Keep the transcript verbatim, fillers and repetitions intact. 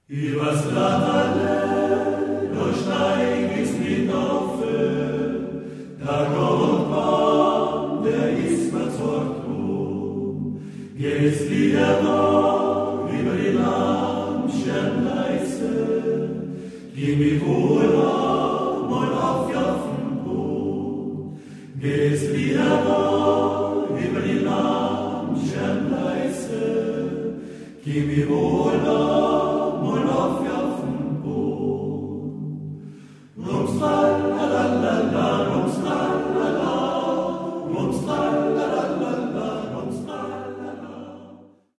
Übers Land steig is mit Taufe, da kommt Mann, der ist verzorgt um. Gehst wieder noch über die Lamschen leise, gib mir wohl mal auf Jaffenboom. Gehst wieder noch über die Lamschen leise, gib mir wohl